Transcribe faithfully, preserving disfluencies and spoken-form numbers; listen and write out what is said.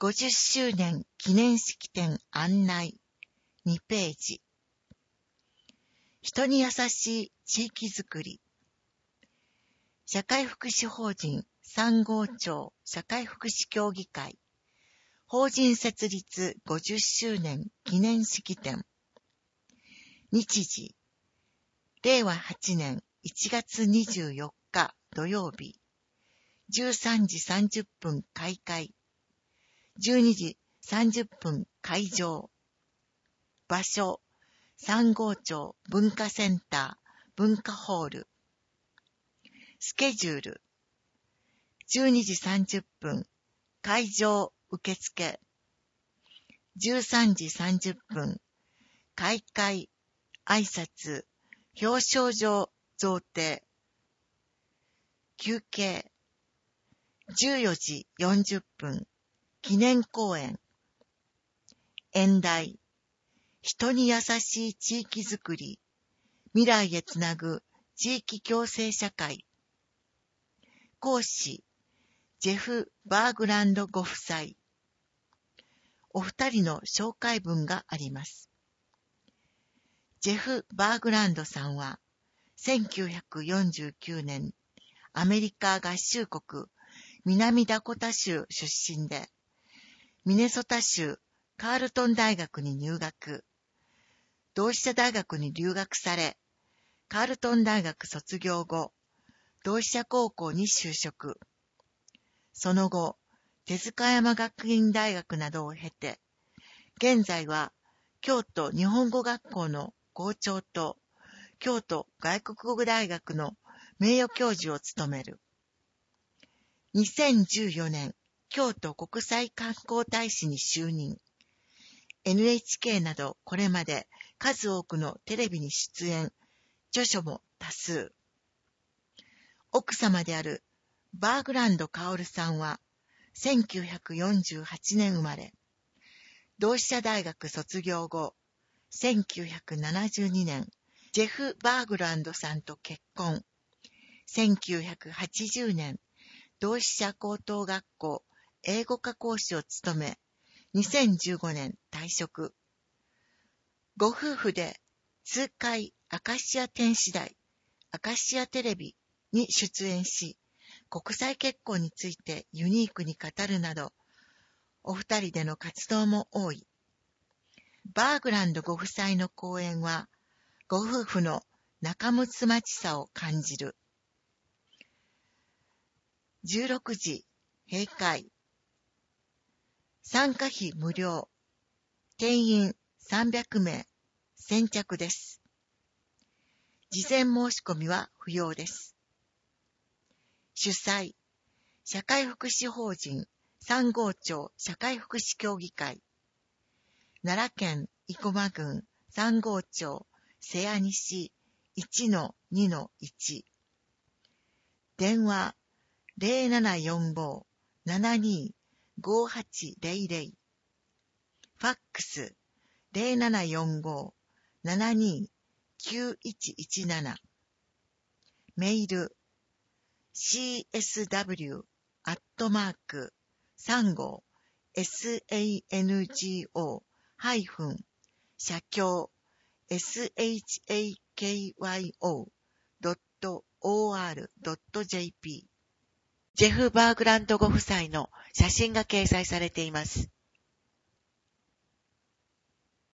ごじゅっしゅうねん記念式典案内にページ。人に優しい地域づくり。社会福祉法人三郷町社会福祉協議会法人設立ごじゅっしゅうねん記念式典。日時れいわはちねんいちがつにじゅうよっか土曜日じゅうさんじさんじゅっぷん開会じゅうにじさんじゅっぷん会場。場所三郷町文化センター文化ホール。スケジュールじゅうにじさんじゅっぷん会場受付じゅうさんじさんじゅっぷん開会挨拶表彰状贈呈休憩じゅうよじよんじゅっぷん記念講演演題人に優しい地域づくり未来へつなぐ地域共生社会講師ジェフ・バーグランドご夫妻お二人の紹介文があります。ジェフ・バーグランドさんはせんきゅうひゃくよんじゅうきゅうねんアメリカ合衆国南ダコタ州出身でミネソタ州カールトン大学に入学同志社大学に留学されカールトン大学卒業後同志社高校に就職その後手塚山学院大学などを経て現在は京都日本語学校の校長と京都外国語大学の名誉教授を務める。にせんじゅうよねん京都国際観光大使に就任。エヌエイチケー などこれまで数多くのテレビに出演、著書も多数。奥様であるバーグランド薫さんはせんきゅうひゃくよんじゅうはちねん生まれ。同志社大学卒業後、せんきゅうひゃくななじゅうにねん、ジェフ・バーグランドさんと結婚。せんきゅうひゃくはちじゅうねん、同志社高等学校英語科講師を務め、にせんじゅうごねん退職。ご夫婦で痛快アカシア電視台、アカシアテレビに出演し、国際結婚についてユニークに語るなど、お二人での活動も多い。バーグランドご夫妻の講演は、ご夫婦の仲睦まじさを感じる。じゅうろくじ、閉会。参加費無料。定員さんびゃくめい。先着です。事前申し込みは不要です。主催、社会福祉法人三郷町社会福祉協議会。奈良県生駒郡三郷町瀬谷西 いちのにのいち。電話ゼロななよんご ななにごはちゼロゼロ。ファックスゼロななよんご ななにきゅういちいちなな。メール シーエスダブリュー アットマーク さんご サンゴ ハイフン社協 シャキョウ ドット オーアール ドット ジェーピー ジェフ・バーグランドご夫妻の写真が掲載されています。